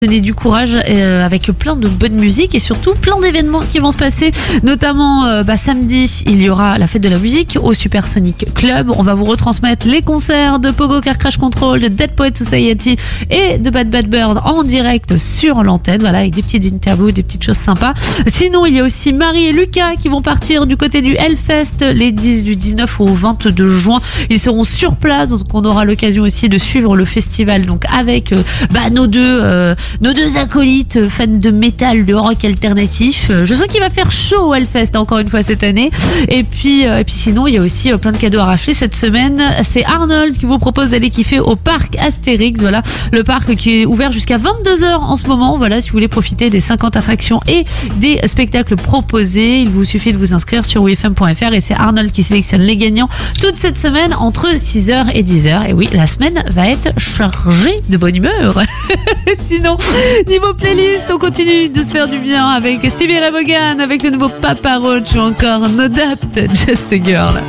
donner du courage avec plein de bonne musique et surtout plein d'événements qui vont se passer, notamment samedi il y aura la fête de la musique au Supersonic Club. On va vous retransmettre les concerts de Pogo Car Crash Control, de Dead Poet Society et de Bad Bad Bird en direct sur l'antenne, voilà, avec des petites interviews, des petites choses sympas. Sinon il y a aussi Marie et Lucas qui vont partir du côté du Hellfest du 19 au 22 juin. Ils seront sur place, donc on aura l'occasion aussi de suivre le festival donc avec nos deux acolytes fans de métal, de rock alternatif. Je sens qu'il va faire chaud au Hellfest encore une fois cette année. Et puis sinon il y a aussi plein de cadeaux à rafler cette semaine. C'est Arnold qui vous propose d'aller kiffer au parc Astérix. Voilà, le parc qui est ouvert jusqu'à 22h en ce moment. Voilà, si vous voulez profiter des 50 attractions et des spectacles proposés, il vous suffit de vous inscrire sur wifm.fr et c'est Arnold qui sélectionne les gagnants toute cette semaine entre 6h et 10h. Et oui, la semaine va être chargée de bonne humeur. Sinon, niveau playlist, on continue de se faire du bien avec Stevie Ray Vaughan, avec le nouveau Papa Roach ou encore No Doubt, Just a Girl.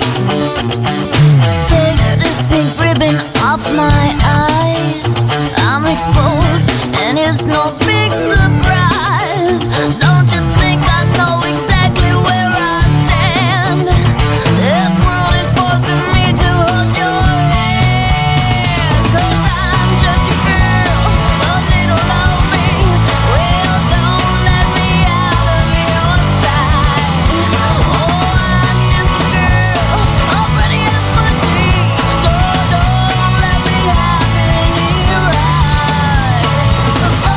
Take this pink ribbon off my eyes. I'm exposed and it's no big surprise. Don't you think I know exactly where I stand? This world is forcing me to hold your hand. 'Cause I'm just a girl, a little lonely. Well, don't let me out of your sight. Oh, I'm just a girl, already in my teens. So don't let me have any rights. Oh,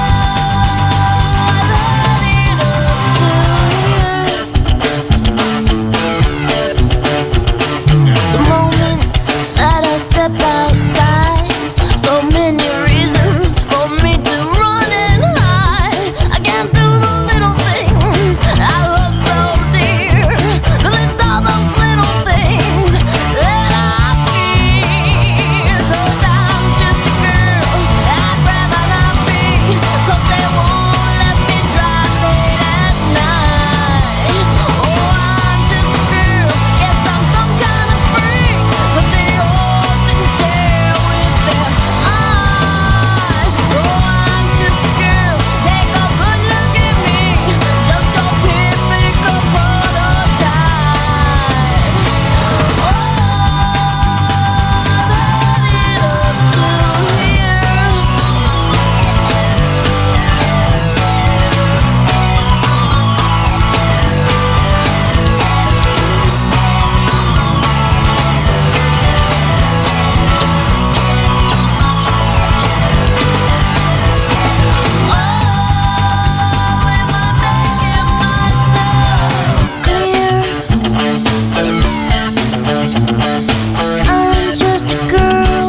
I let it up to you. The moment that I step outside, so many reasons for me to run and hide. I can't do the little things I love so dear, 'cause it's all those little things that I fear. 'Cause I'm just a girl, I'd rather not be, 'cause they won't let me drive late at night. Oh, I'm just a girl, guess I'm some kind of freak, but they all sit and stare with their eyes. Oh, I'm just a girl, take a good look at me, just your typical prototype. Oh, let it up to you. Am I making myself clear? I'm just a girl.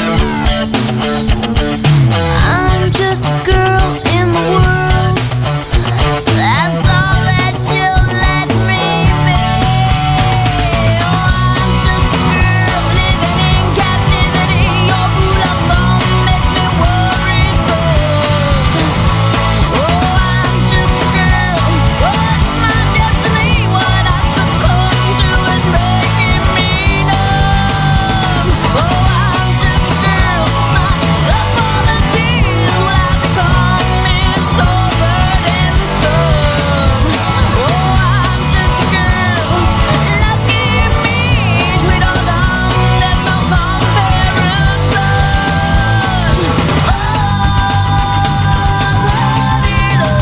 I'm just a girl in the world. That's all that you'll let me be. Oh, I'm just a girl living in captivity. Your rule of thumb makes me worrisome. Oh, I'm just a girl. What's my destiny? What I succumb to is making me numb. Oh, I'm just a girl. My apologies when I become is so burdensome. Oh, I'm just a girl. Lucky me, sweet or dumb, there's no comparison. Oh, let it up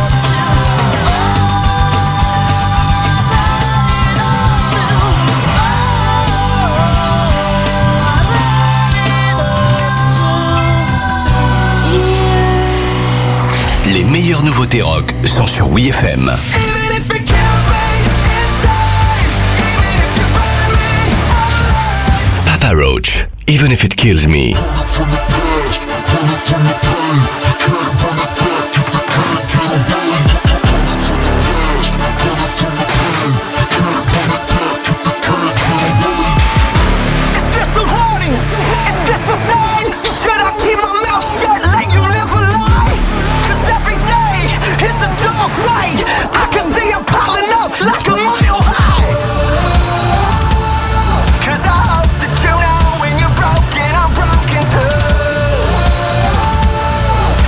Les meilleures nouveautés rock sont sur WeFM. Papa Roach, Even If It Kills Me. Is this a warning? Is this a sign? Should I keep my mouth shut like you never lie? 'Cause every day is a dog fight. I can see it piling up like a mile high. 'Cause I hope that you know when you're broken, I'm broken too.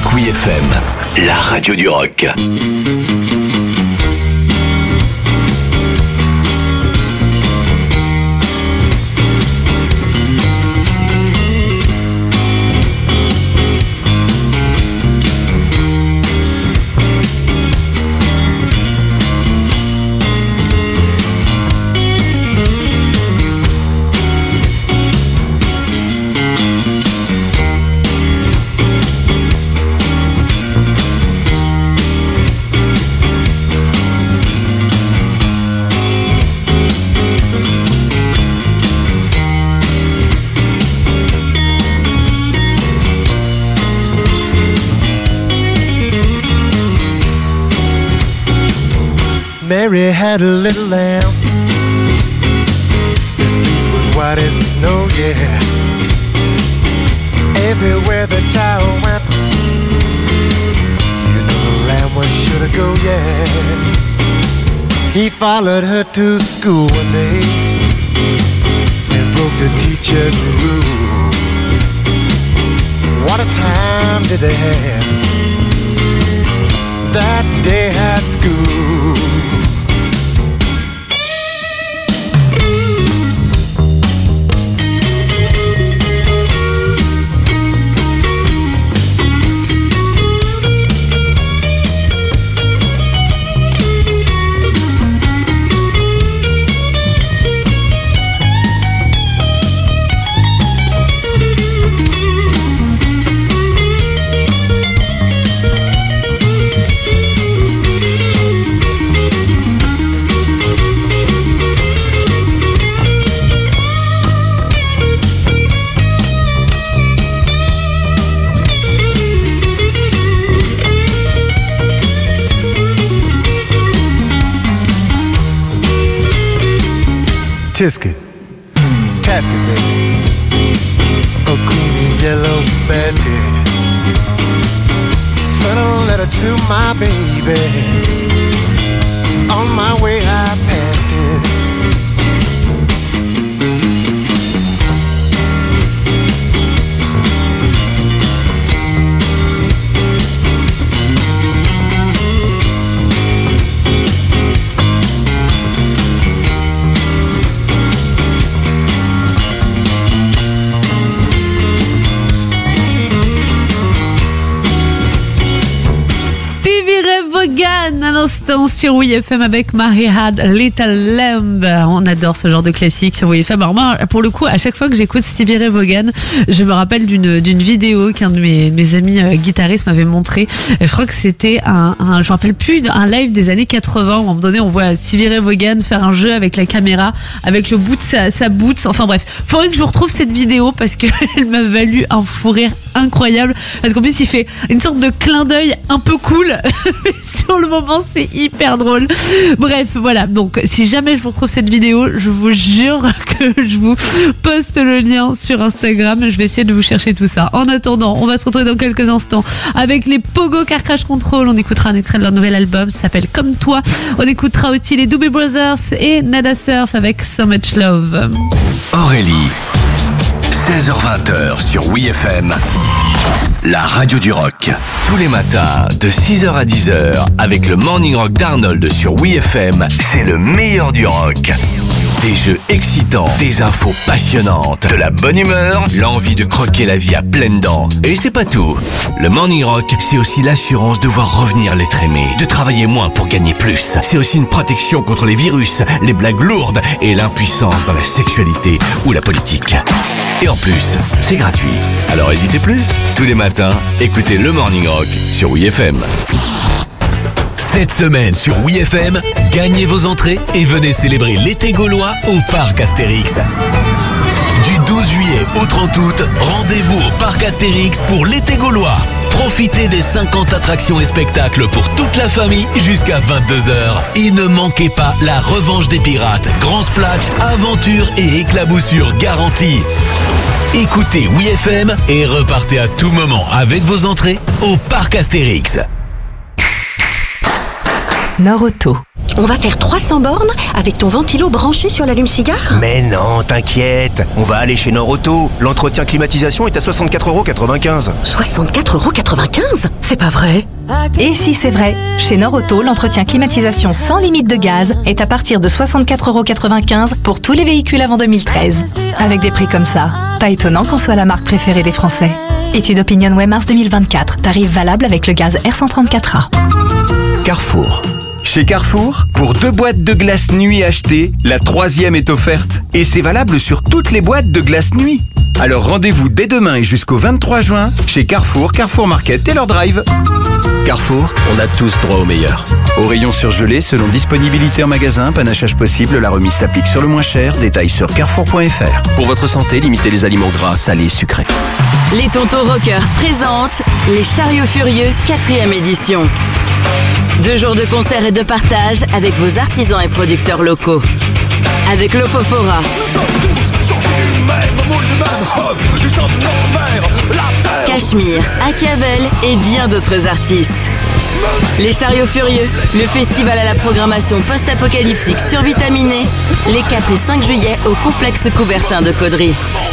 WeFM, la radio du rock. Mary had a little lamb. His face was white as snow, yeah. Everywhere the child went, you know the lamb was sure to go, yeah. He followed her to school one day and broke the teacher's rule. What a time did they have that day at school. Tisket, Tasket, baby, a creamy yellow basket. Sent a letter to my baby. On my way I passed it. À l'instant sur WeFM avec Mary Had Little Lamb. On adore ce genre de classique sur WeFM. Alors moi, pour le coup, à chaque fois que j'écoute Stevie Ray Vaughan, je me rappelle d'une vidéo qu'un de mes amis guitaristes m'avait montré. Et je crois que c'était je me rappelle plus, un live des années 80 où à un moment donné on voit Stevie Ray Vaughan faire un jeu avec la caméra, avec le bout de sa boots. Enfin bref, faudrait que je vous retrouve cette vidéo parce qu'elle m'a valu un fou rire incroyable. Parce qu'en plus il fait une sorte de clin d'œil un peu cool. Sur le moment, c'est hyper drôle. Bref, voilà. Donc, si jamais je vous retrouve cette vidéo, je vous jure que je vous poste le lien sur Instagram. Je vais essayer de vous chercher tout ça. En attendant, on va se retrouver dans quelques instants avec les Pogo Car Crash Control. On écoutera un extrait de leur nouvel album. Ça s'appelle Comme Toi. On écoutera aussi les Doobie Brothers et Nada Surf avec So Much Love. Aurélie, 16h-20h sur WeFM, la radio du rock. Tous les matins, de 6h à 10h, avec le Morning Rock d'Arnold sur WeFM, c'est le meilleur du rock. Des jeux excitants, des infos passionnantes, de la bonne humeur, l'envie de croquer la vie à pleines dents. Et c'est pas tout. Le Morning Rock, c'est aussi l'assurance de voir revenir l'être aimé, de travailler moins pour gagner plus. C'est aussi une protection contre les virus, les blagues lourdes et l'impuissance dans la sexualité ou la politique. Et en plus, c'est gratuit. Alors n'hésitez plus. Tous les matins, écoutez le Morning Rock sur WeFM. Cette semaine sur WeFM, gagnez vos entrées et venez célébrer l'été gaulois au Parc Astérix. Du 12 juillet au 30 août, rendez-vous au Parc Astérix pour l'été gaulois. Profitez des 50 attractions et spectacles pour toute la famille jusqu'à 22h. Et ne manquez pas la revanche des pirates, grand splash, aventure et éclaboussure garantie. Écoutez WeFM et repartez à tout moment avec vos entrées au Parc Astérix. Nord Auto. On va faire 300 bornes avec ton ventilo branché sur l'allume-cigare? Mais non, t'inquiète, on va aller chez Norauto. L'entretien climatisation est à 64,95 €. 64,95 €? C'est pas vrai. Et si c'est vrai, chez Norauto, l'entretien climatisation sans limite de gaz est à partir de 64,95 € pour tous les véhicules avant 2013. Avec des prix comme ça, pas étonnant qu'on soit la marque préférée des Français. Étude Opinionway mars 2024, tarif valable avec le gaz R134A. Carrefour. Chez Carrefour, pour 2 boîtes de glace nuit achetées, la 3e est offerte. Et c'est valable sur toutes les boîtes de glace nuit. Alors rendez-vous dès demain et jusqu'au 23 juin chez Carrefour, Carrefour Market et leur drive. Carrefour, on a tous droit au meilleur. Au rayon surgelé, selon disponibilité en magasin, panachage possible, la remise s'applique sur le moins cher. Détails sur carrefour.fr. Pour votre santé, limitez les aliments gras, salés et sucrés. Les Tontons Rockers présentent les Chariots Furieux 4e édition. 2 jours de concerts et de partage avec vos artisans et producteurs locaux. Avec l'Ofofora, Cachemire, Achiavel et bien d'autres artistes. Les Chariots Furieux, le festival à la programmation post-apocalyptique survitaminée, les 4 et 5 juillet au complexe Coubertin de Caudry.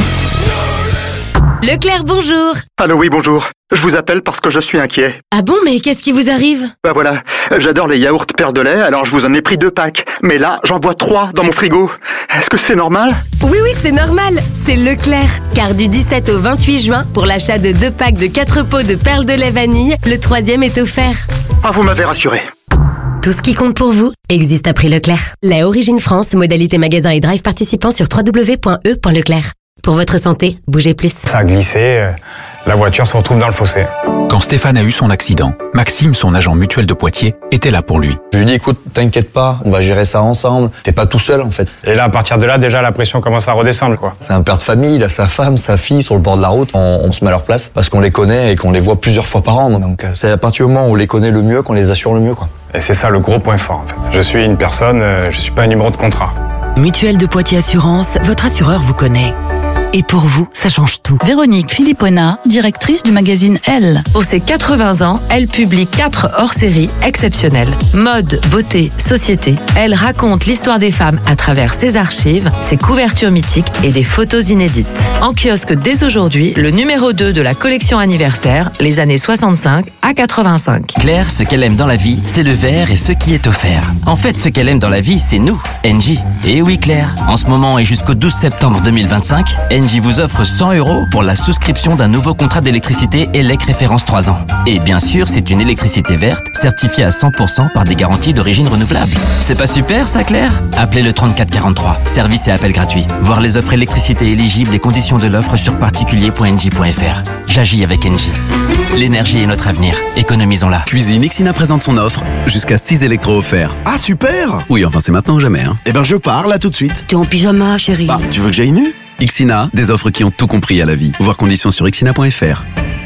Leclerc, bonjour. Allô, oui, bonjour. Je vous appelle parce que je suis inquiet. Ah bon, mais qu'est-ce qui vous arrive? Bah voilà, j'adore les yaourts Père de lait, alors je vous en ai pris 2 packs. Mais là, j'en bois 3 dans mon frigo. Est-ce que c'est normal? Oui, c'est normal. C'est Leclerc. Car du 17 au 28 juin, pour l'achat de 2 packs de 4 pots de perles de lait vanille, le 3e est offert. Ah, vous m'avez rassuré. Tout ce qui compte pour vous existe à prix Leclerc. Lait Origine France, modalité magasin et drive participant sur www.e.leclerc. Pour votre santé, bougez plus. Ça a glissé, la voiture se retrouve dans le fossé. Quand Stéphane a eu son accident, Maxime, son agent mutuel de Poitiers, était là pour lui. Je lui ai dit, écoute, t'inquiète pas, on va gérer ça ensemble. T'es pas tout seul, en fait. Et là, à partir de là, déjà, la pression commence à redescendre, quoi. C'est un père de famille, il a sa femme, sa fille sur le bord de la route. On se met à leur place parce qu'on les connaît et qu'on les voit plusieurs fois par an. Donc, c'est à partir du moment où on les connaît le mieux qu'on les assure le mieux, quoi. Et c'est ça le gros point fort, en fait. Je suis une personne, je suis pas un numéro de contrat. Mutuelle de Poitiers Assurance, votre assureur vous connaît. Et pour vous, ça change tout. Véronique Philippona, directrice du magazine Elle. Pour ses 80 ans, elle publie 4 hors-séries exceptionnelles. Mode, beauté, société. Elle raconte l'histoire des femmes à travers ses archives, ses couvertures mythiques et des photos inédites. En kiosque dès aujourd'hui, le numéro 2 de la collection anniversaire, les années 65 à 85. Claire, ce qu'elle aime dans la vie, c'est le verre et ce qui est offert. En fait, ce qu'elle aime dans la vie, c'est nous, Engie. Et oui, Claire, en ce moment et jusqu'au 12 septembre 2025, Engie vous offre 100 € pour la souscription d'un nouveau contrat d'électricité ELEC référence 3 ans. Et bien sûr, c'est une électricité verte, certifiée à 100% par des garanties d'origine renouvelable. C'est pas super ça, Claire? Appelez le 3443, service et appel gratuit. Voir les offres électricité éligibles et conditions de l'offre sur particulier.engie.fr. J'agis avec Engie. L'énergie est notre avenir, économisons-la. Cuisine Ixina présente son offre, jusqu'à 6 électros offerts. Ah super! Oui, enfin c'est maintenant ou jamais, hein. Eh ben je pars là tout de suite. T'es en pyjama, chérie. Bah, tu veux que j'aille nu? Ixina, des offres qui ont tout compris à la vie. Voir conditions sur ixina.fr.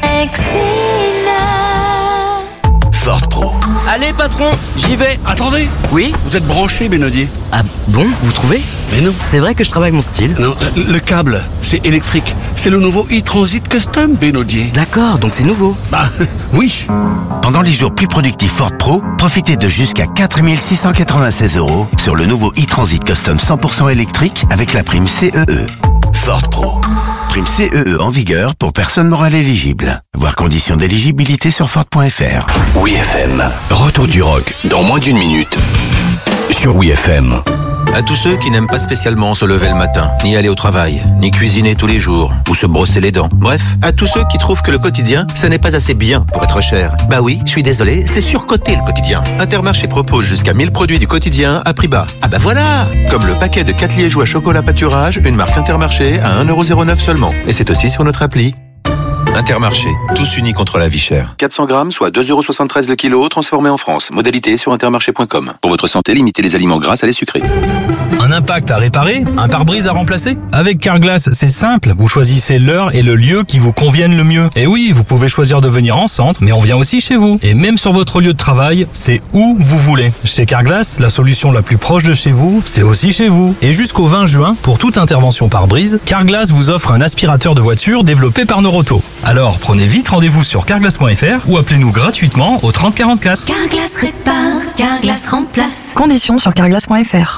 Ford Pro. Allez patron, j'y vais. Attendez. Oui? Vous êtes branché, Benodier. Ah bon, vous trouvez? Mais non. C'est vrai que je travaille mon style. Non, le câble, c'est électrique. C'est le nouveau e-Transit Custom, Benodier. D'accord, donc c'est nouveau. Bah, oui. Pendant les jours plus productifs Ford Pro, profitez de jusqu'à 4 696 € sur le nouveau e-Transit Custom 100% électrique avec la prime CEE. Ford Pro. Prime CEE en vigueur pour personnes morales éligibles. Voir conditions d'éligibilité sur Ford.fr. WeFM. Retour du rock dans moins d'1 minute. Sur WeFM. À tous ceux qui n'aiment pas spécialement se lever le matin, ni aller au travail, ni cuisiner tous les jours, ou se brosser les dents. Bref, à tous ceux qui trouvent que le quotidien, ça n'est pas assez bien pour être cher. Bah oui, je suis désolé, c'est surcoté le quotidien. Intermarché propose jusqu'à 1000 produits du quotidien à prix bas. Ah bah voilà! Comme le paquet de 4 liégeois chocolat pâturage, une marque Intermarché à 1,09 € seulement. Et c'est aussi sur notre appli. Intermarché, tous unis contre la vie chère. 400 grammes, soit 2,73 € le kilo, transformé en France. Modalité sur intermarché.com. Pour votre santé, limitez les aliments gras, salés, sucrés. Un impact à réparer? Un pare-brise à remplacer? Avec Carglass, c'est simple. Vous choisissez l'heure et le lieu qui vous conviennent le mieux. Et oui, vous pouvez choisir de venir en centre, mais on vient aussi chez vous. Et même sur votre lieu de travail, c'est où vous voulez. Chez Carglass, la solution la plus proche de chez vous, c'est aussi chez vous. Et jusqu'au 20 juin, pour toute intervention pare-brise, Carglass vous offre un aspirateur de voiture développé par Norauto. Alors, prenez vite rendez-vous sur carglass.fr ou appelez-nous gratuitement au 30 44. Carglass répare, Carglass remplace. Conditions sur carglass.fr.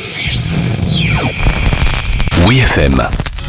WeFM.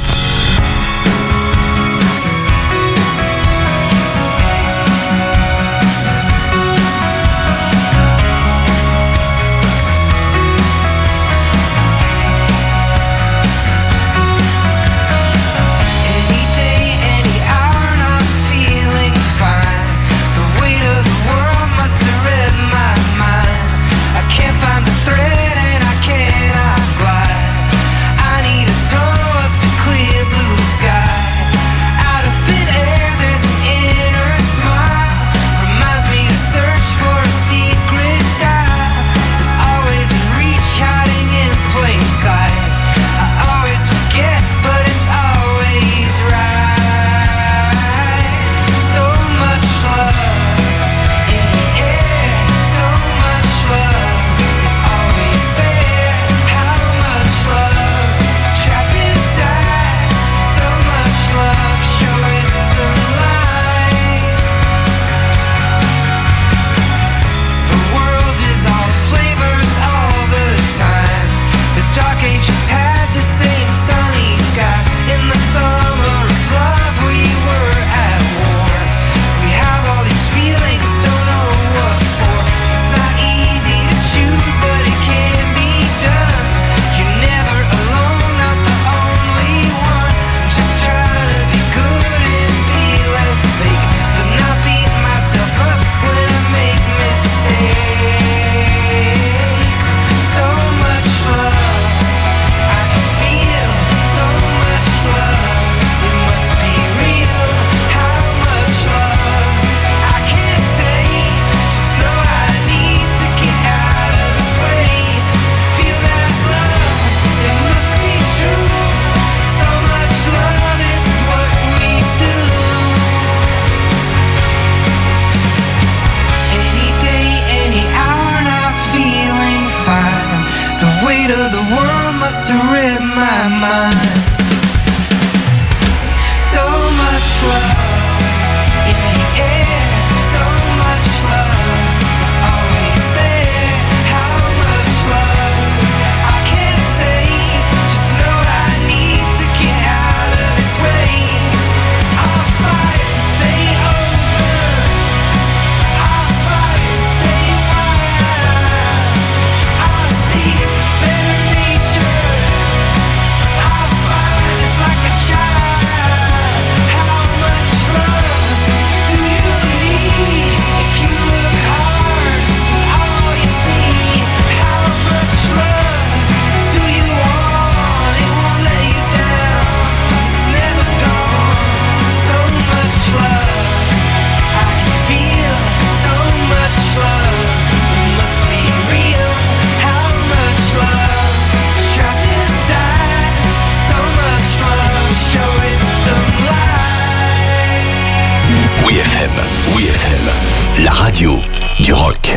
WeFM, la radio du rock.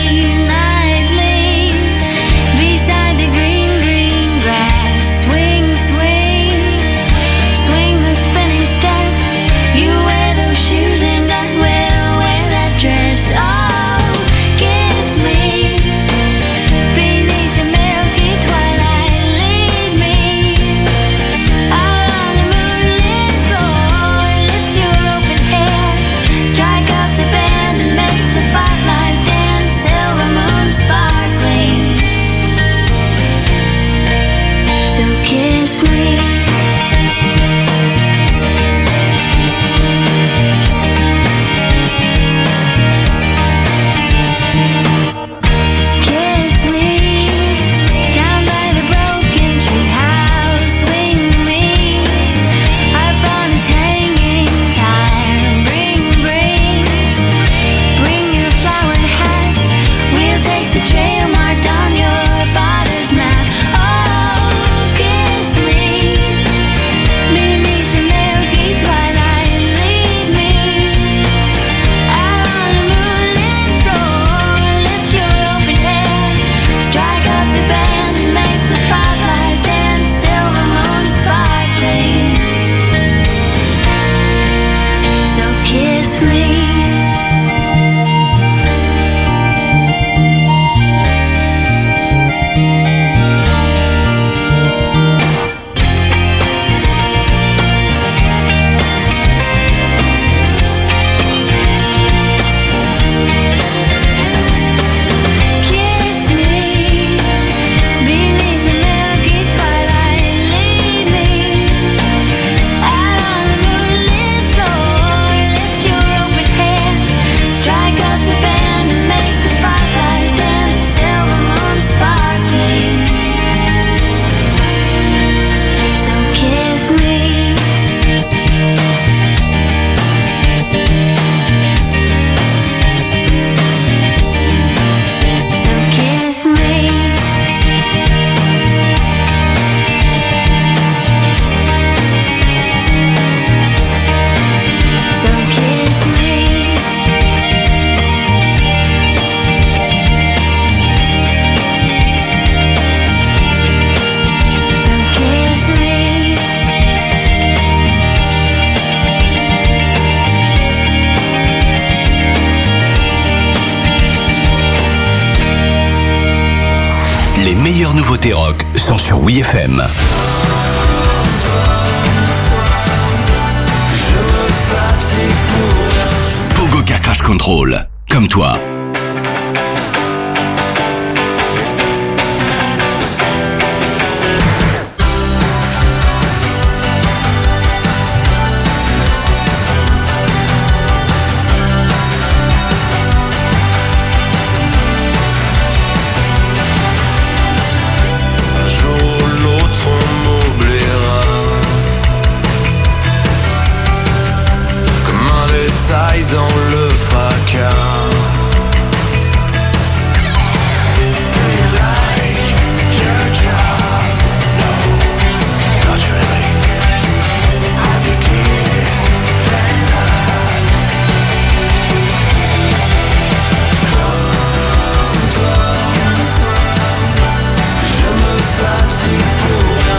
Swing meilleures nouveautés rock sont sur WeFM. Pogo Car Crash Control, comme toi. Dans le fracas. Do you like your job? No, not really. Have you given up? Comme toi, je me fatigue pour rien.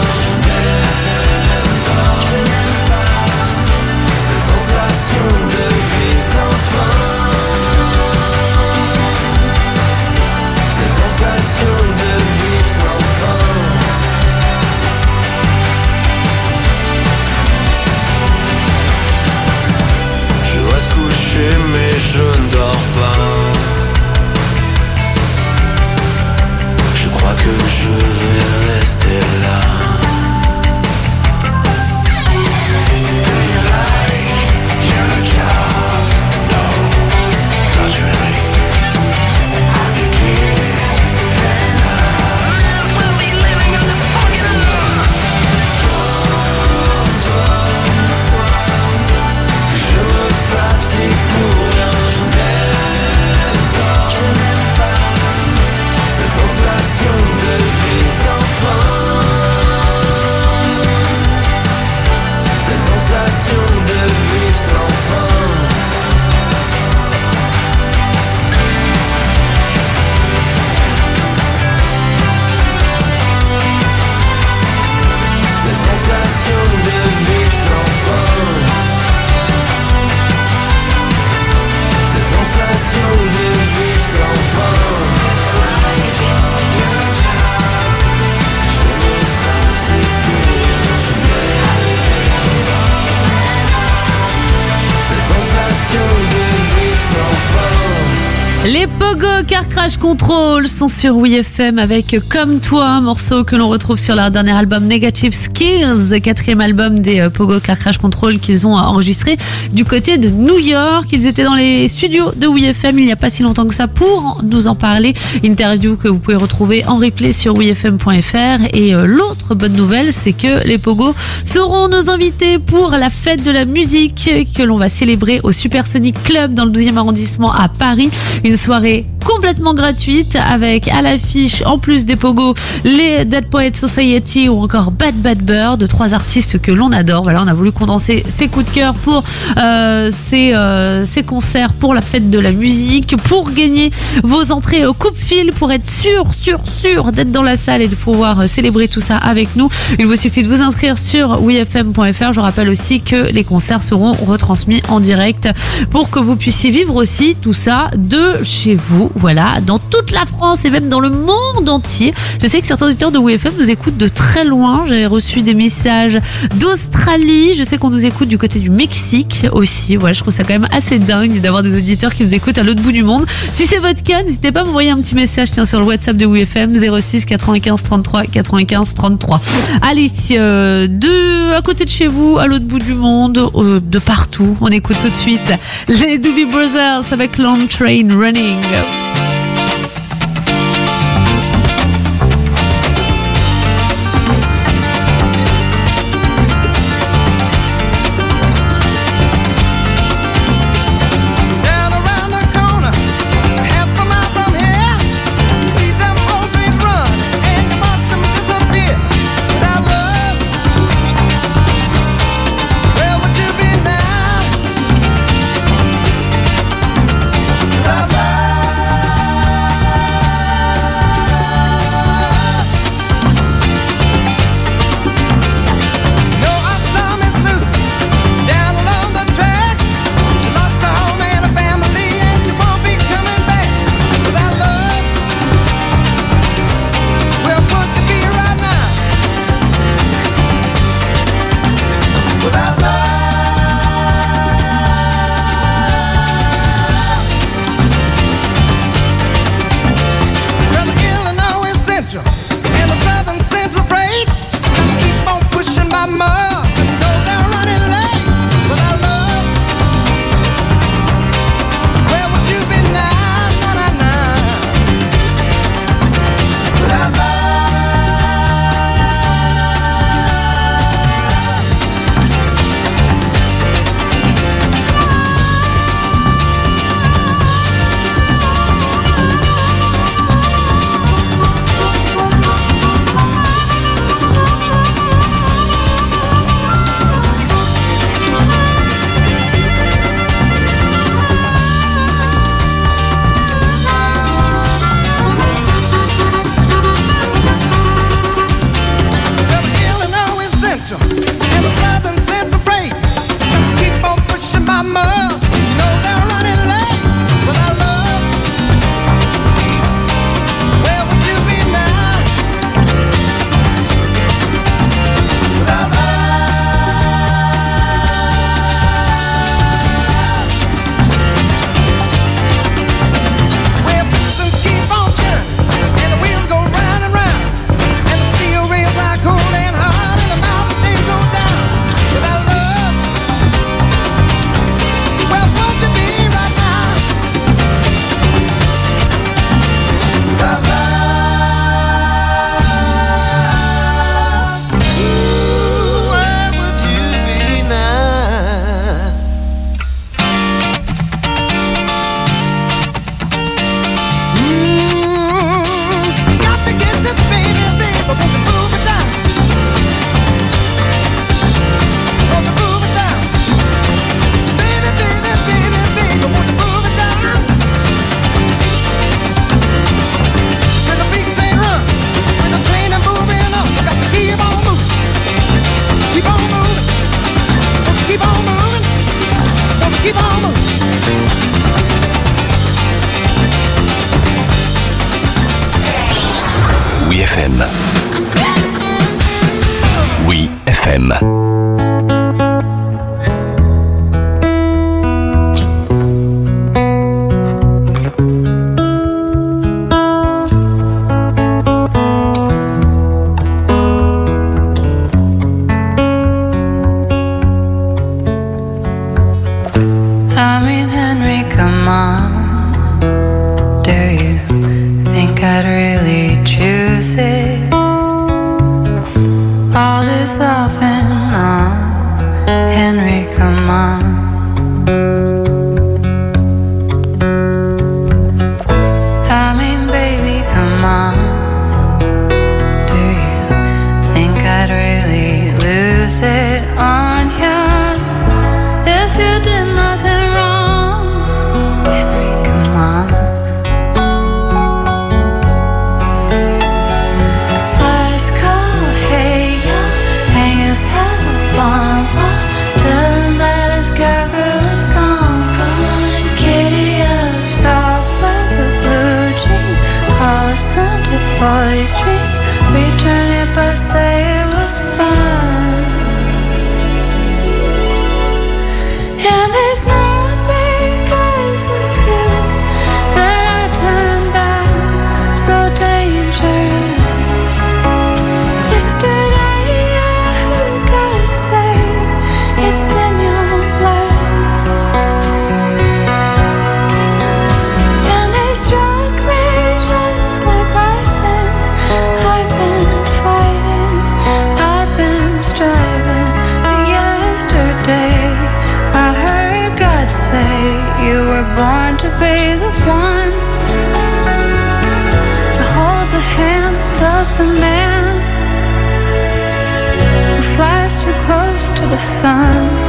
Je n'aime pas cette sensation de vie sans fin. Cette sensation de vie sans fin. Je reste couché mais je ne dors pas. Je crois que je vais rester là. Do you like your job? No, not really. Have you given up? We'll be living on the fucking love. Toi, je me fatigue pour rien. Je n'aime pas cette sensation de vie sans fin. Cette sensation de vie sans fin. Cette sensation de vie sans fin. Cette sensation de vie sans fin. Je me fatigue pour rien. Cette sensation de vie sans fin. Les Pogo Car Crash Control sont sur WeFM avec Comme toi, un morceau que l'on retrouve sur leur dernier album Negative Skills, quatrième album des Pogo Car Crash Control qu'ils ont enregistré du côté de New York. Ils étaient dans les studios de WeFM il n'y a pas si longtemps que ça pour nous en parler. Interview que vous pouvez retrouver en replay sur wefm.fr. Et l'autre bonne nouvelle, c'est que les Pogo seront nos invités pour la fête de la musique que l'on va célébrer au Supersonic Club dans le 12e arrondissement à Paris. Une soirée complètement gratuite avec à l'affiche, en plus des Pogo, les Dead Poets Society ou encore Bad Bad Bird, trois artistes que l'on adore. Voilà, on a voulu condenser ces coups de cœur pour ces concerts pour la fête de la musique, pour gagner vos entrées au coupe-fil, pour être sûr d'être dans la salle et de pouvoir célébrer tout ça avec nous. Il vous suffit de vous inscrire sur wefm.fr. Je rappelle aussi que les concerts seront retransmis en direct pour que vous puissiez vivre aussi tout ça de chez vous. Voilà, dans toute la France et même dans le monde entier. Je sais que certains auditeurs de WeFM nous écoutent de très loin. J'ai reçu des messages d'Australie. Je sais qu'on nous écoute du côté du Mexique aussi. Voilà, je trouve ça quand même assez dingue d'avoir des auditeurs qui nous écoutent à l'autre bout du monde. Si c'est votre cas, n'hésitez pas à m'envoyer un petit message sur le WhatsApp de WeFM 06 95 33 95 33. Allez, à côté de chez vous, à l'autre bout du monde, de partout, on écoute tout de suite les Doobie Brothers avec Long Train Running. Bye-bye. FM. Oui, FM. I mean, Henry, come on. Do you think I'd really choose it? All this off and on. Henry, come on. I mean, baby, come on. Do you think I'd really lose it on you if you did nothing wrong? Henry, come on. Let's go, hey, young, hang his head up on a wall. Tell him that his cowgirl is gone. Gone and giddy up, soft leather, blue jeans. Call us Santa for these dreams. Return it, but say it was fun. And it's not because of you that I turned out so dangerous. Yesterday I heard God say it's in your blood. And it struck me just like lightning. I've been fighting, I've been striving. But yesterday I heard God say you were born to be the one to hold the hand of the man who flies too close to the sun.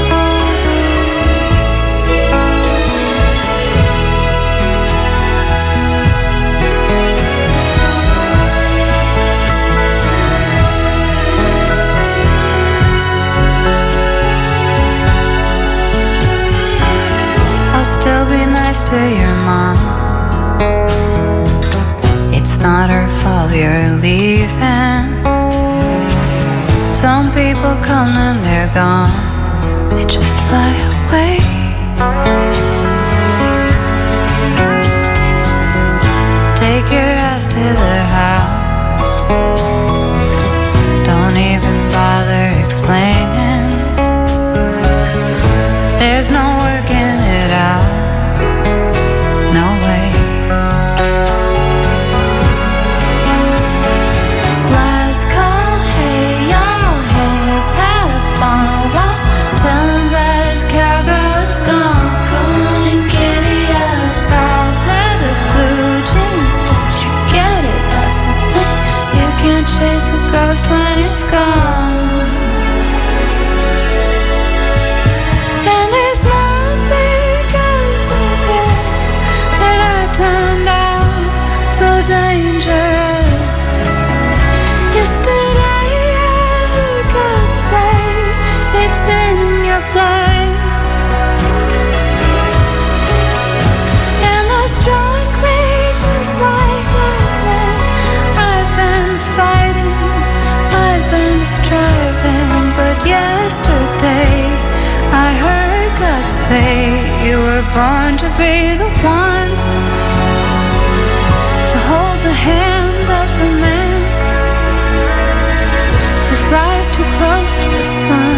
I'll still be nice to your mom. It's not her fault you're leaving. Some people come and they're gone. They just fly away. Take your ass to the house. Don't even bother explaining. There's no working it out. No way. It's last call, hey y'all, hang his hat up on a wall. Tell him that his cowgirl is gone. Gone and giddy up, soft leather, blue jeans. Don't you get it? That's the thing. You can't chase a ghost when it's gone. And it's not because of you that I turned out so dangerous. Yesterday I heard God say it's in your blood. And that struck me just like lightning. I've been fighting, I've been striving. But yesterday I heard God say you were born to be the one to hold the hand of the man who flies too close to the sun.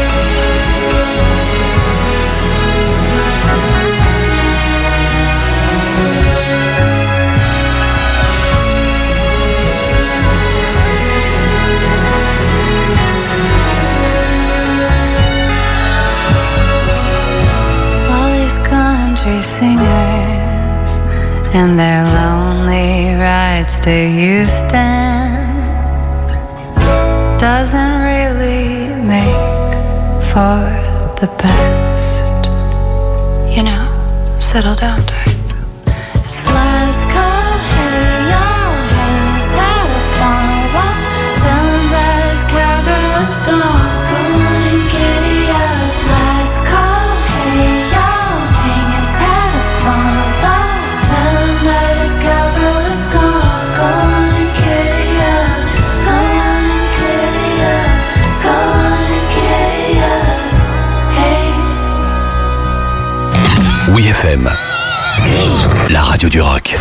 Country singers and their lonely rides to Houston doesn't really make for the best. You know, settle down, type. It's last call, hey y'all, hang his hat up on a wall. Tell him that his cowgirl is gone. Gone and giddy up. Last call, hey y'all, hang his hat up on a wall. Tell him that his cowgirl is gone. Gone and giddy WeFM, la radio du rock.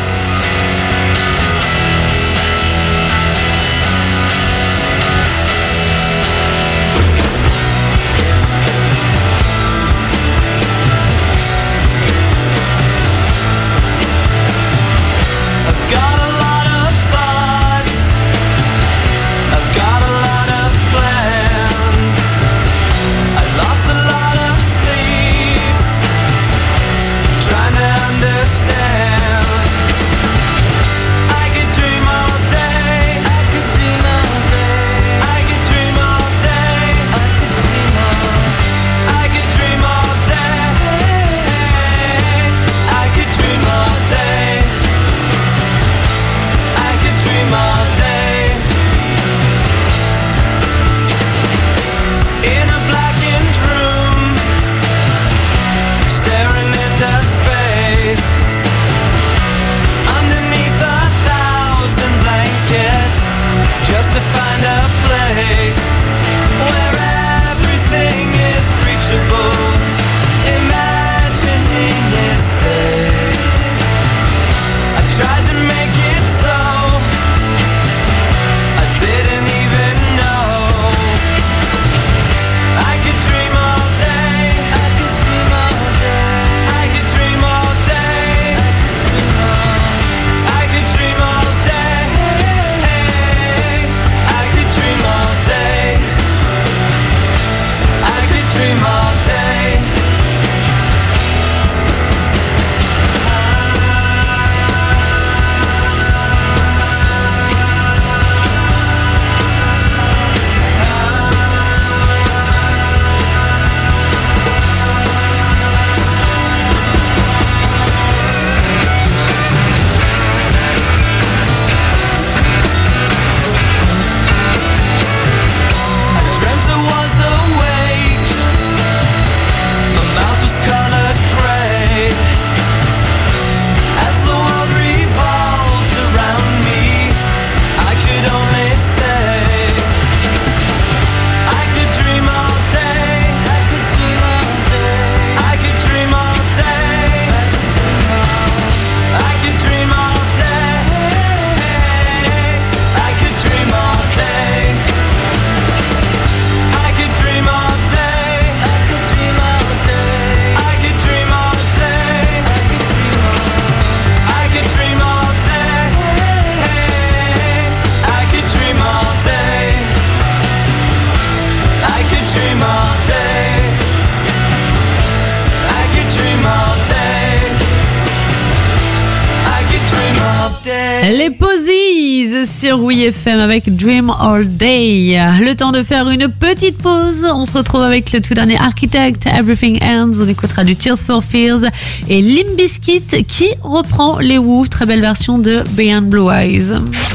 Les Posies sur WeFM avec Dream All Day. Le temps de faire une petite pause. On se retrouve avec le tout dernier Architect, Everything Ends. On écoutera du Tears for Fears et Limp Bizkit qui reprend les Who. Très belle version de Beyond Blue Eyes.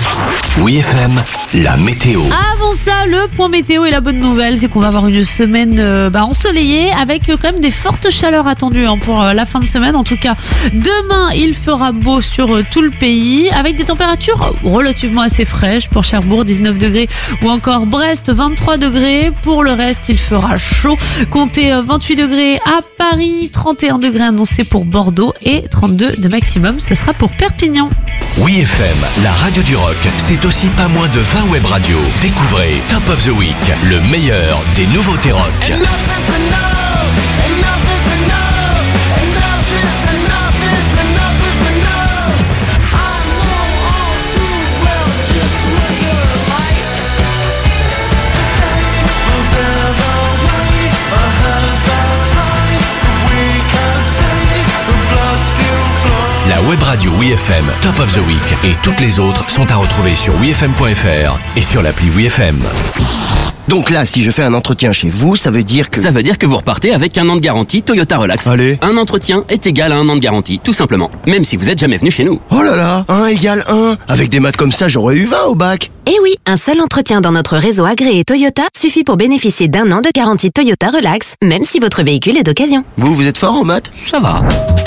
WeFM, la météo. Avant ça, le point météo et la bonne nouvelle, c'est qu'on va avoir une semaine ensoleillée avec quand même des fortes chaleurs attendues pour la fin de semaine. En tout cas, demain, il fera beau sur tout le pays avec des températures relativement assez fraîches pour Cherbourg, 19 degrés, ou encore Brest, 23 degrés. Pour le reste, il fera chaud. Comptez 28 degrés à Paris, 31 degrés annoncés pour Bordeaux et 32 de maximum, ce sera pour Perpignan. WeFM, la radio du rock, c'est aussi pas moins de 20 web radios. Découvrez Top of the Week, le meilleur des nouveautés rock. La web radio WeFM Top of the Week et toutes les autres sont à retrouver sur wefm.fr et sur l'appli WeFM. Donc là, si je fais un entretien chez vous, ça veut dire que... Ça veut dire que vous repartez avec 1 an de garantie Toyota Relax. Allez. Un entretien est égal à 1 an de garantie, tout simplement. Même si vous êtes jamais venu chez nous. Oh là là, 1 égale 1. Avec des maths comme ça, j'aurais eu 20 au bac. Eh oui, un seul entretien dans notre réseau agréé Toyota suffit pour bénéficier d'1 an de garantie Toyota Relax, même si votre véhicule est d'occasion. Vous êtes fort en maths? Ça va.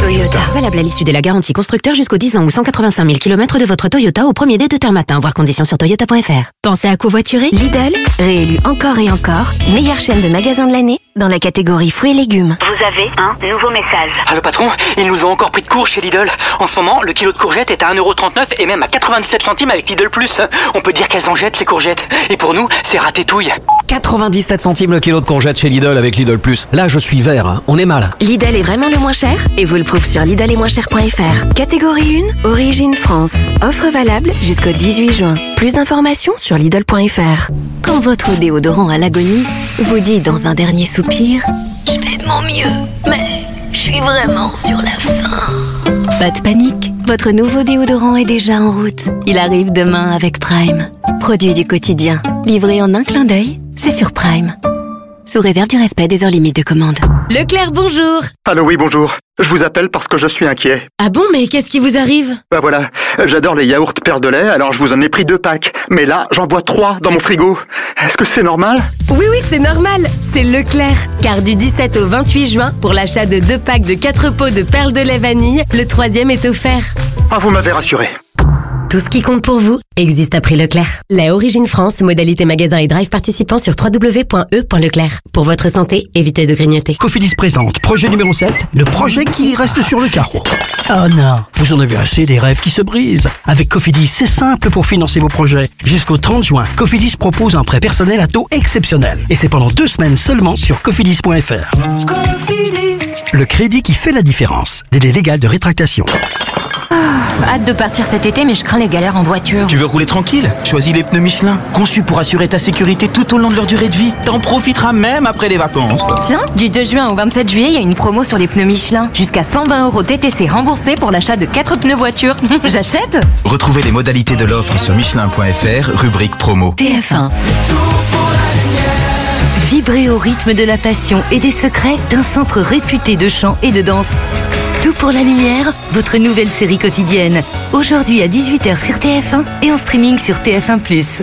Toyota. Valable à l'issue de la garantie constructeur jusqu'aux 10 ans ou 185 000 km de votre Toyota au premier dé de terme matin. Voir conditions sur toyota.fr. Pensez à covoiturer? Lidl, réélu encore et encore, meilleure chaîne de magasins de l'année dans la catégorie fruits et légumes. Vous avez un nouveau message. Ah, le patron, ils nous ont encore pris de court chez Lidl. En ce moment, le kilo de courgettes est à 1,39€ et même à 97 centimes avec Lidl Plus. On peut dire qu'elles en jettent, ces courgettes. Et pour nous, c'est ratatouille. 97 centimes le kilo de courgettes chez Lidl avec Lidl Plus. Là, je suis vert, hein. On est mal. Lidl est vraiment le moins cher et vous le prouve sur lidl-et-moins-cher.fr. Catégorie 1, origine France. Offre valable jusqu'au 18 juin. Plus d'informations sur lidl.fr. Quand votre déodorant à l'agonie vous dit dans un dernier soupir: je fais de mon mieux, mais je suis vraiment sur la fin. Pas de panique, votre nouveau déodorant est déjà en route. Il arrive demain avec Prime. Produit du quotidien, livré en un clin d'œil, c'est sur Prime. Sous réserve du respect des heures limites de commande. Leclerc, bonjour. Allô, oui, bonjour. Je vous appelle parce que je suis inquiet. Ah bon, mais qu'est-ce qui vous arrive? Bah voilà, j'adore les yaourts perles de lait, alors je vous en ai pris 2 packs. Mais là, j'en bois 3 dans mon frigo. Est-ce que c'est normal? Oui, c'est normal. C'est Leclerc. Car du 17 au 28 juin, pour l'achat de 2 packs de 4 pots de perles de lait vanille, le 3e est offert. Ah, vous m'avez rassuré. Tout ce qui compte pour vous existe à prix Leclerc. La Origine France, modalité magasin et drive participant sur www.e.leclerc. Pour votre santé, évitez de grignoter. Cofidis présente projet numéro 7, le projet qui reste sur le carreau. Oh non, vous en avez assez des rêves qui se brisent. Avec Cofidis, c'est simple pour financer vos projets. Jusqu'au 30 juin, Cofidis propose un prêt personnel à taux exceptionnel. Et c'est pendant 2 semaines seulement sur cofidis.fr. Cofidis. Le crédit qui fait la différence. Délai légal de rétractation. Hâte de partir cet été, mais je crains les galères en voiture. Tu veux rouler tranquille? Choisis les pneus Michelin, conçus pour assurer ta sécurité tout au long de leur durée de vie. T'en profiteras même après les vacances. Tiens, du 2 juin au 27 juillet, il y a une promo sur les pneus Michelin. Jusqu'à 120 € TTC remboursés pour l'achat de 4 pneus voiture. J'achète? Retrouvez les modalités de l'offre sur Michelin.fr, rubrique promo. TF1. Vibrez au rythme de la passion et des secrets d'un centre réputé de chant et de danse. Tout pour la lumière, votre nouvelle série quotidienne. Aujourd'hui à 18h sur TF1 et en streaming sur TF1+.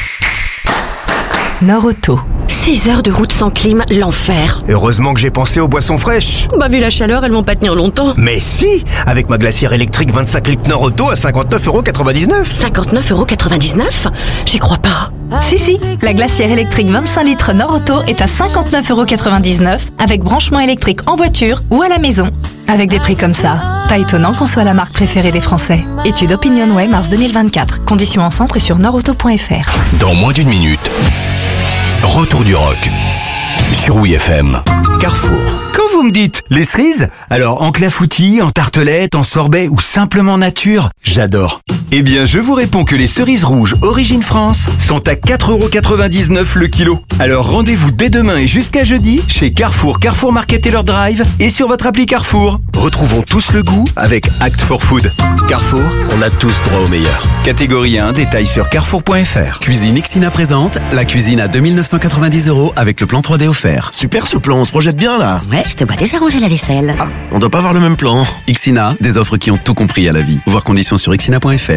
Nord-Auto. 6 heures de route sans clim, l'enfer. Heureusement que j'ai pensé aux boissons fraîches. Bah vu la chaleur, elles vont pas tenir longtemps. Mais si, avec ma glacière électrique 25 litres Nord-Auto à 59,99 €. 59,99 €? J'y crois pas. Si, la glacière électrique 25 litres Nord-Auto est à 59,99 € avec branchement électrique en voiture ou à la maison. Avec des prix comme ça, pas étonnant qu'on soit la marque préférée des Français. Étude OpinionWay mars 2024. Conditions en centre et sur nordauto.fr. Dans moins d'une minute, retour du rock sur WeFM. Carrefour. Quand vous me dites les cerises, alors en clafoutis, en tartelette, en sorbet ou simplement nature, j'adore. Eh bien, je vous réponds que les cerises rouges Origine France sont à 4,99 € le kilo. Alors rendez-vous dès demain et jusqu'à jeudi chez Carrefour, Carrefour Market et leur drive et sur votre appli Carrefour. Retrouvons tous le goût avec Act for Food. Carrefour, on a tous droit au meilleur. Catégorie 1, détail sur carrefour.fr. Cuisine Ixina présente la cuisine à 2 990 € avec le plan 3D offert. Super ce plan, on se projette bien là. Ouais, je te vois déjà ranger la vaisselle. Ah, on doit pas avoir le même plan. Ixina, des offres qui ont tout compris à la vie. Voir conditions sur ixina.fr.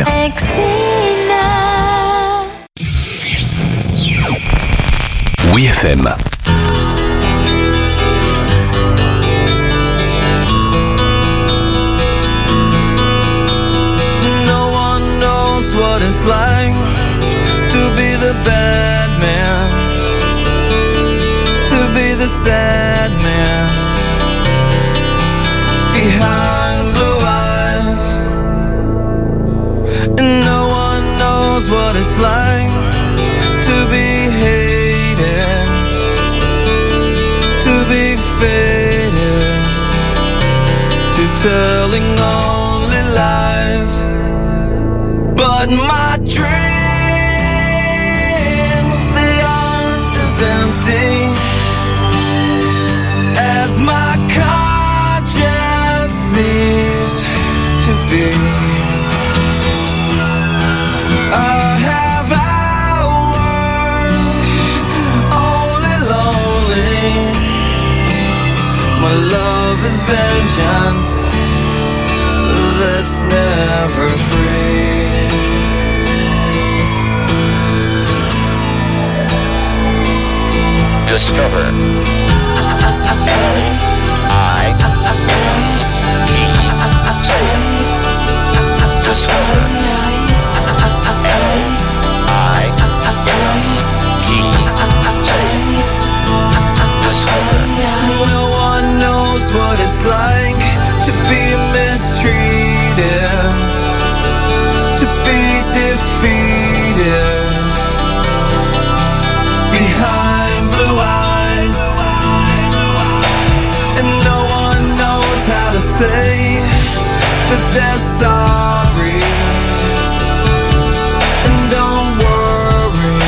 WeFM. No one knows what it's like to be the bad man, to be the sad man behind blue eyes. And no one knows what it's like to be hated, to be faded, to telling only lies. But my dreams, they aren't as empty as my conscience seems to be. I have hours only lonely. My love is vengeance that's never free. Discover. it's like to be mistreated, to be defeated behind blue eyes, and no one knows how to say that they're sorry. And don't worry,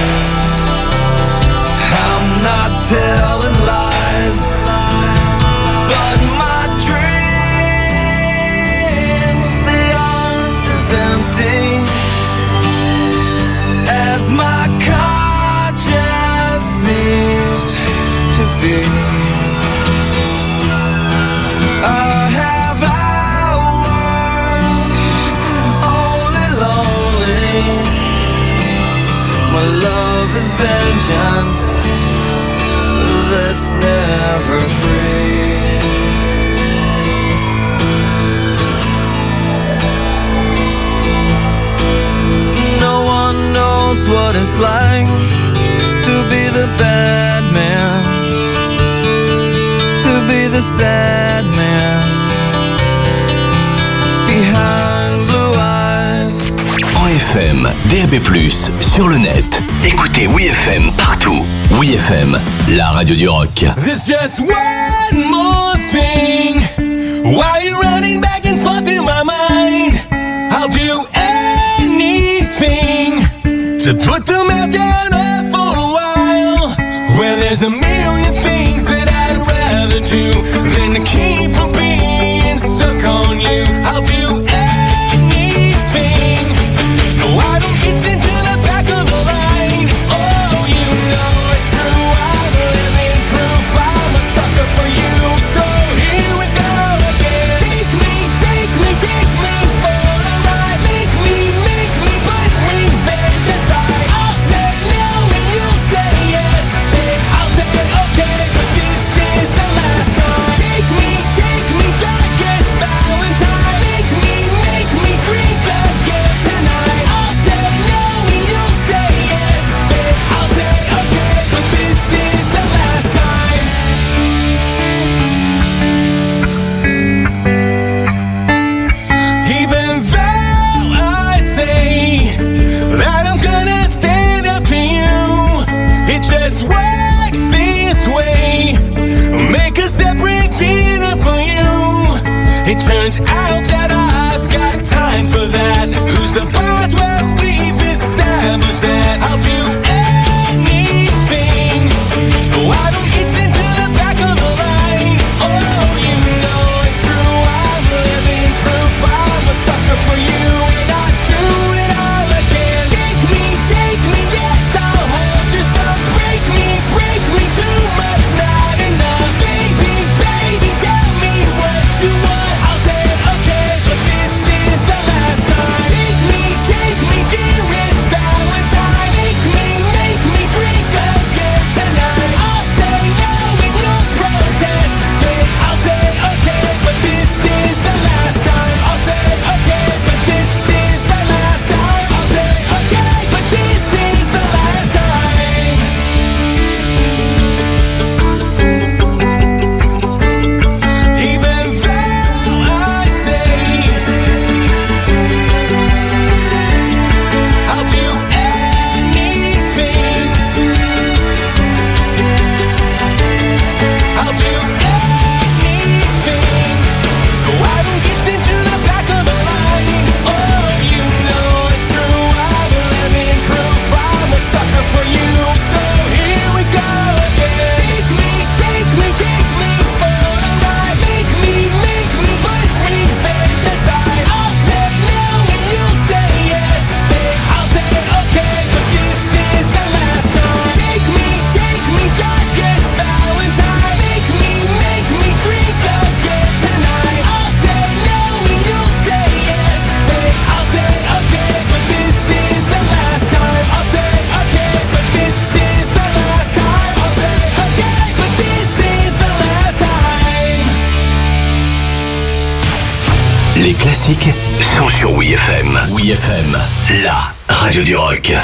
I'm not telling lies, but my dreams, they aren't as empty as my conscience seems to be. I have hours only lonely. My love is vengeance that's never free. No one knows what it's like to be the bad man, to be the sad man behind blue eyes. En FM, DAB+, sur le net. Écoutez WeFM partout. WeFM, la radio du rock. There's just one more thing while you're running back and forth in my mind. I'll do anything to put the meltdown off for a while. Where there's a million things that I'd rather do than to keep from being stuck on you. I'll do anything so I don't get sent to the back of the line. Oh, you know it's true, I'm living proof, I'm a sucker for you. So here we go again. Take me, take me, take me for a ride. Make me put revenge aside. I'll say no and you'll say yes. I'll say okay, but this is the last time. Take me, darkest Valentine. Make me drink again tonight. I'll say no and you'll say yes. I'll say okay, but this is the last time. Even though I say that I'm gonna stand up to you, it just works this way. Make a separate dinner for you. It turns out that I've got time for that. Who's the boss? Well, we've established that. I'll do anything so I don't get sent to the back of the line. Oh, you know it's true, I'm living proof, I'm a sucker for you, and I do it all again. Take me, yes, I'll hold your stuff. Break me, too much, not enough. Baby, tell me what you want. I'll say okay, but this is the last time. Take me, dearest Valentine. Make me drink again tonight. I'll say no and you'll protest. I'll say okay, but this is the last time. I'll say okay, but this is the last time. I'll say okay, but this is the last time. Even though I say I'll do anything, I'll do anything so I don't get sent to the back of the line. Oh, you know it's true, I'm living proof, I'm a sucker for you. So here we go again. Take me for a ride. Make me put revenge aside. I'll say no and you'll say yes. I'll say okay, but this is the last time. Take me, darkest Valentine. Make me drink again tonight. I'll say no and you'll say yes. I'll say okay, but this is the last time. I'll say okay, but this is the last time. I'll say okay, but this is the last time. Les classiques sont sur WeFM. WeFM, la radio du rock.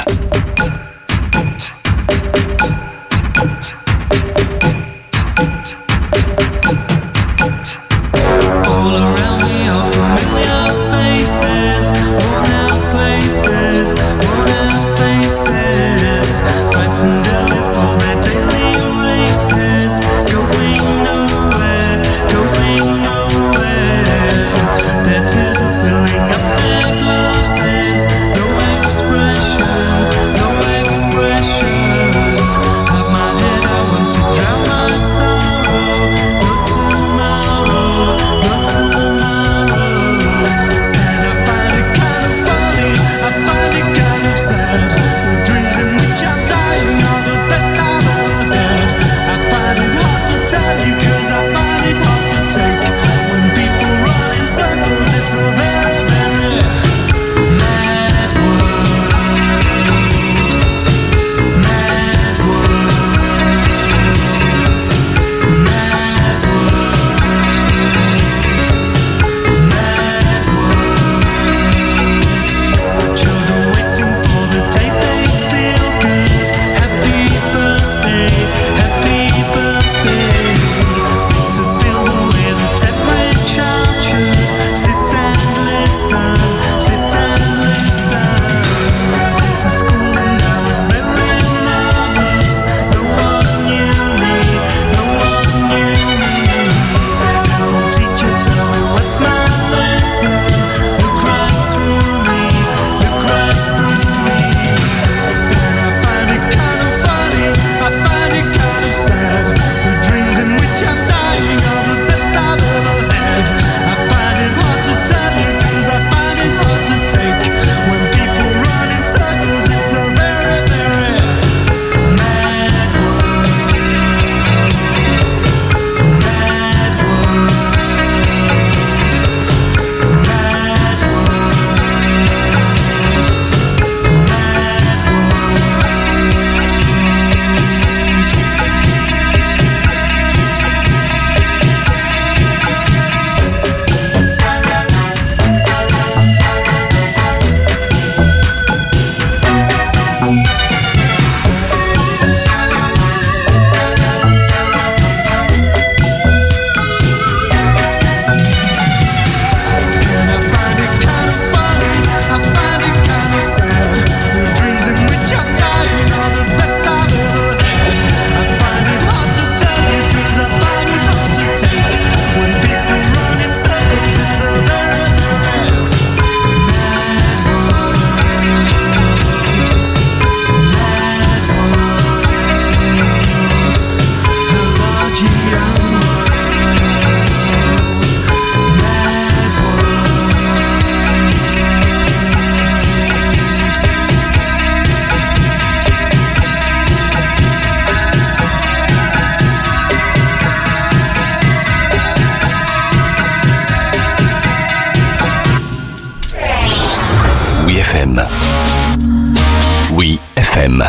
FM. Oui, FM.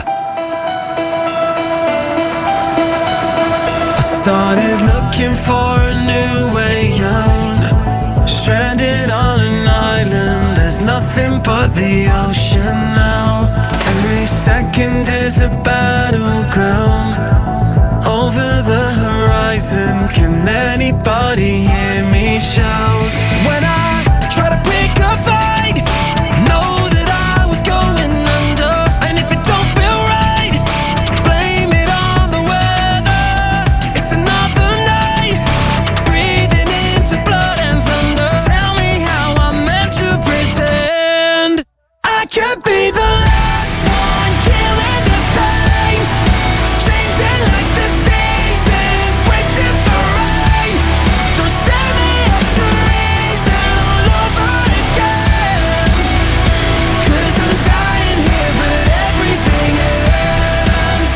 I started looking for a new way out. Stranded on an island, there's nothing but the ocean now. Every second is a battleground. Over the horizon, can anybody hear me shout? When I try to pick a fight, know that I was going under. And if it don't feel right, blame it on the weather. It's another night, breathing into blood and thunder. Tell me how I'm meant to pretend I could be the last one killing the pain, changing like the seasons, wishing for rain. Don't stand me up to reason all over again. 'Cause I'm dying here, but everything ends.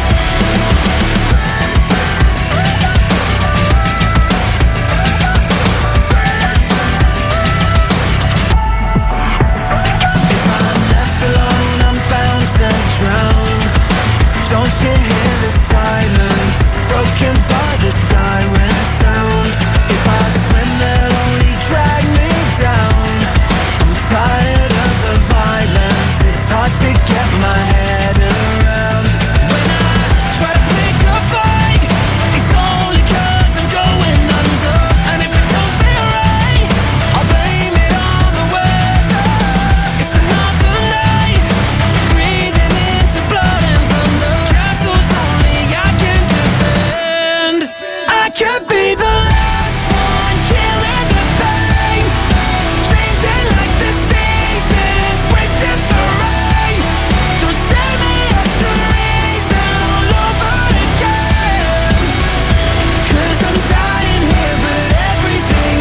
If I'm left alone, I'm bound to drown. Don't you hear the silence, broken by the siren sound? If I swim, they'll only drag me down. I'm tired of the violence, it's hard to get my head around. When I try to pick a fight, it's only 'cause I'm going under. And if it don't feel right, I'll blame it on the weather. It's another night, breathing into blood and thunder. Castles only I can defend. I could be the last one killing the pain, changing like the seasons, wishing for rain. Don't stand me up to reason all over again. 'Cause I'm dying here, but everything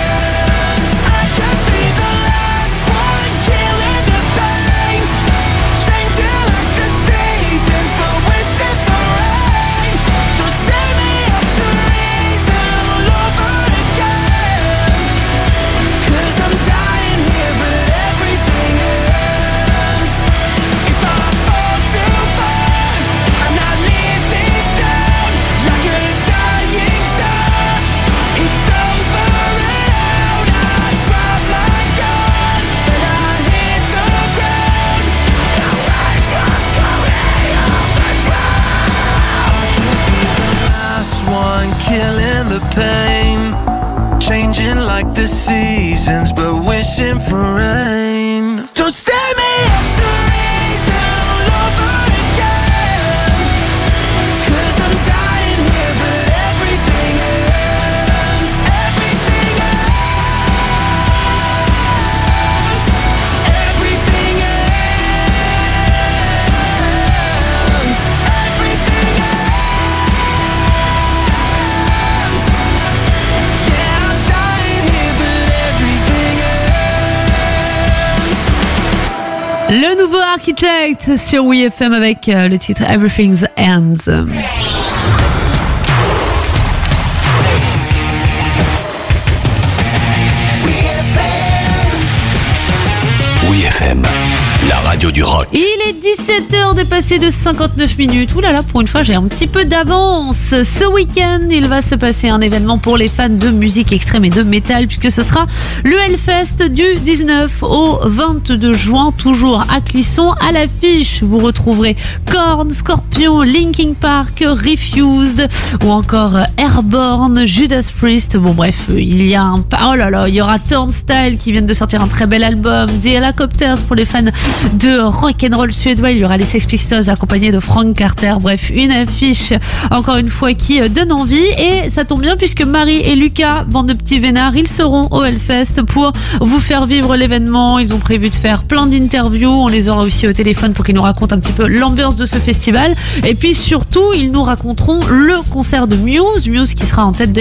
ends. I could be the last one killing the pain, changing like the seasons, but wishing for rain. Don't stand me up to reason all over again. 'Cause I'm dying here, but everything ends. If I fall too far, I'm not living down like a dying star. It's over and out. I drop my gun and I hit the ground. Now I drop slowly off the ground. I could be the last one killing the pain, changing like the seasons, but wishing for rain. Don't stand me up to reason all over again. 'Cause I'm dying here, but everything ends. Everything ends. Everything ends. Everything ends. Yeah, I'm dying here, but everything ends. Le nouveau Architect sur WeFM avec le titre Everything Ends. Oui FM, la radio du rock. Il est 17h dépassé de 59 minutes. Ouh là là, pour une fois, j'ai un petit peu d'avance. Ce week-end, il va se passer un événement pour les fans de musique extrême et de métal, puisque ce sera le Hellfest du 19 au 22 juin, toujours à Clisson. À l'affiche, vous retrouverez Korn, Scorpion, Linkin Park, Refused ou encore Airborne, Judas Priest. Bon bref, il y a oh là là, il y aura Turnstile qui viennent de sortir un très bel album, The Helicopters pour les fans de rock'n'roll suédois. Il y aura les Sex Pistols accompagnés de Frank Carter. Bref, une affiche encore une fois qui donne envie, et ça tombe bien puisque Marie et Lucas, bande de petits vénards, ils seront au Hellfest pour vous faire vivre l'événement. Ils ont prévu de faire plein d'interviews, on les aura aussi au téléphone pour qu'ils nous racontent un petit peu l'ambiance de ce festival, et puis surtout ils nous raconteront le concert de Muse qui sera en tête